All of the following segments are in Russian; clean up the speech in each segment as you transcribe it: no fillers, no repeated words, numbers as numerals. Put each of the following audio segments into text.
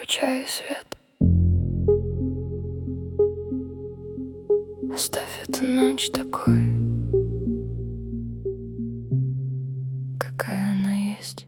включай свет. Оставь эту ночь такой, какая она есть.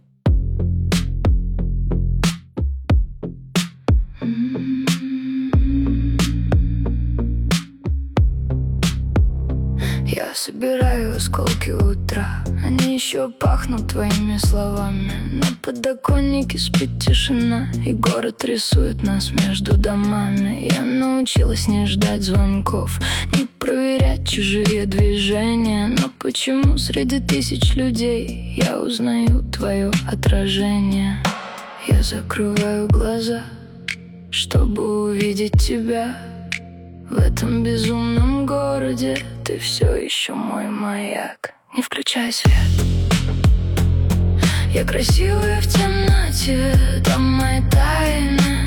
Я собираю осколки утра, они еще пахнут твоими словами. На подоконнике спит тишина, и город рисует нас между домами. Я научилась не ждать звонков, не проверять чужие движения. Но почему среди тысяч людей я узнаю твое отражение? Я закрываю глаза, чтобы увидеть тебя. В этом безумном городе ты все еще мой маяк. Не включай свет. Я красивая в темноте, там мои тайны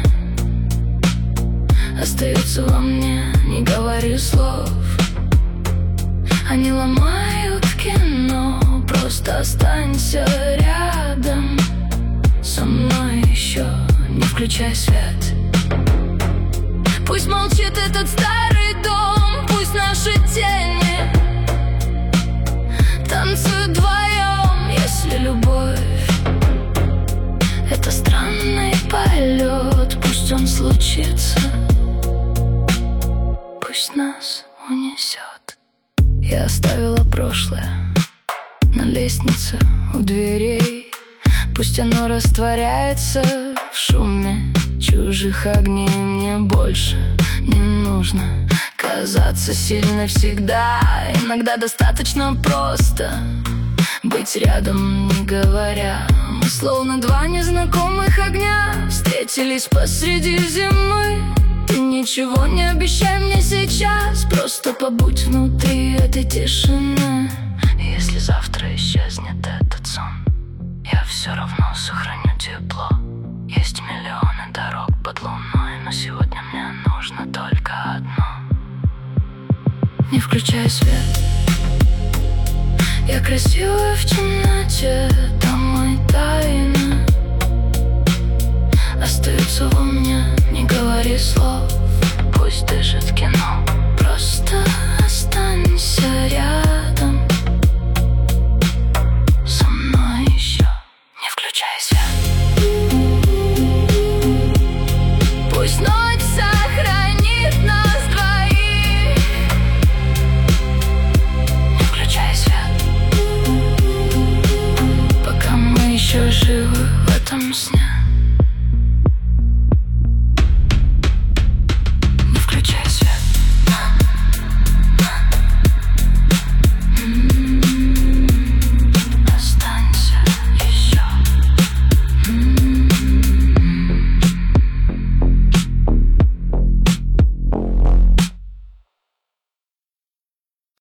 остаются во мне, не говори слов. Они ломают кино, просто останься рядом со мной еще. Не включай свет. Пусть молчит этот старый дом, пусть наши тени танцуют вдвоем. Если любовь — это странный полет, пусть он случится, пусть нас унесет. Я оставила прошлое на лестнице у дверей. Пусть оно растворяется в шуме чужих огней. Мне больше не нужно казаться сильной всегда. Иногда достаточно просто быть рядом, не говоря. Мы словно два незнакомых огня встретились посреди зимы. Ты ничего не обещай мне сейчас, просто побудь внутри этой тишины. Если завтра исчезнет этот сон, я все равно сохраню тепло. Есть миллионы дорог под луной, но сегодня мне нужно только одно. Не включай свет. Я красивая в темноте, там мои тайны